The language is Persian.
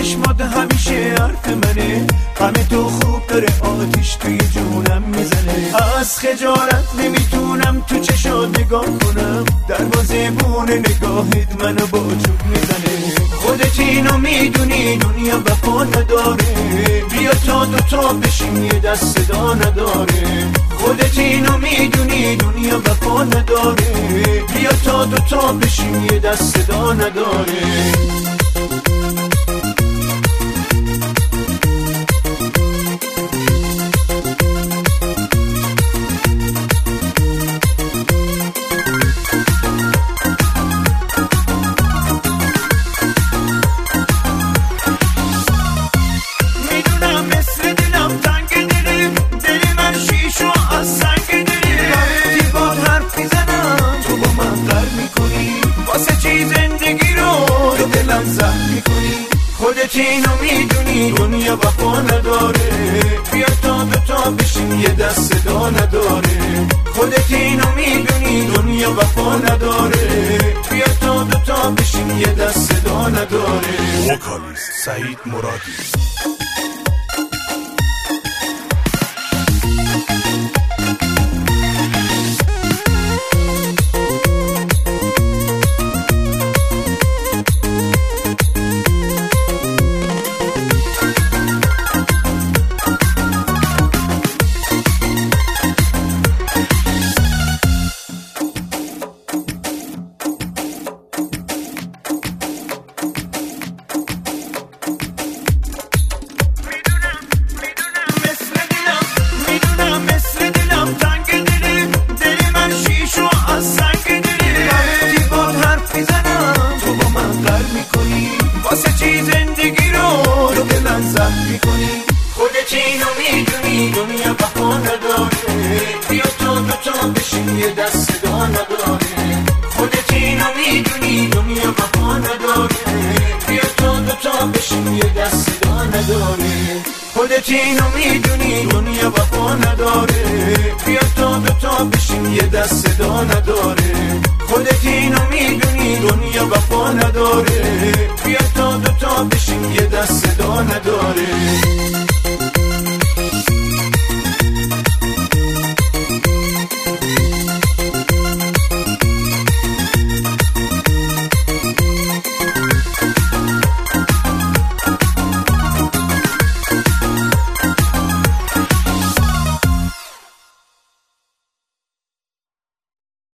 چشمات همیشه حرف منه، غم تو خوب داره آتیش توی جونم میزنه. از خجالت نمیتونم تو چشات نگاه کنم، دروازه بون نگاهت منو با چوب میزنه. خودت اینو میدونی دنیا وفا نداره، بیا تا دوتا بشیم یه دست صدا نداره. خودت اینو میدونی دنیا وفا نداره، بیا تا دوتا بشیم یه دست صدا نداره. خودت اینو میدونی دنیا وفا نداره، بیا تا دوتا بشیم یه دست صدا نداره. خودت اینو میدونی دنیا وفا نداره، بیا تا دوتا بشیم یه دست صدا نداره. وکالیست سعید مرادی. خودت اینو میدونی دنیا وفا نداره، بیا تا دوتا بشیم یه دست صدا نداره. خودت اینو میدونی دنیا وفا نداره، بیا تا دوتا بشیم یه دست صدا نداره. خودت اینو میدونی دنیا وفا نداره، بیا تا دوتا بشیم یه دست صدا نداره. خودت اینو میدونی دنیا وفا نداره، بیا تا دوتا بشیم یه دست صدا نداره.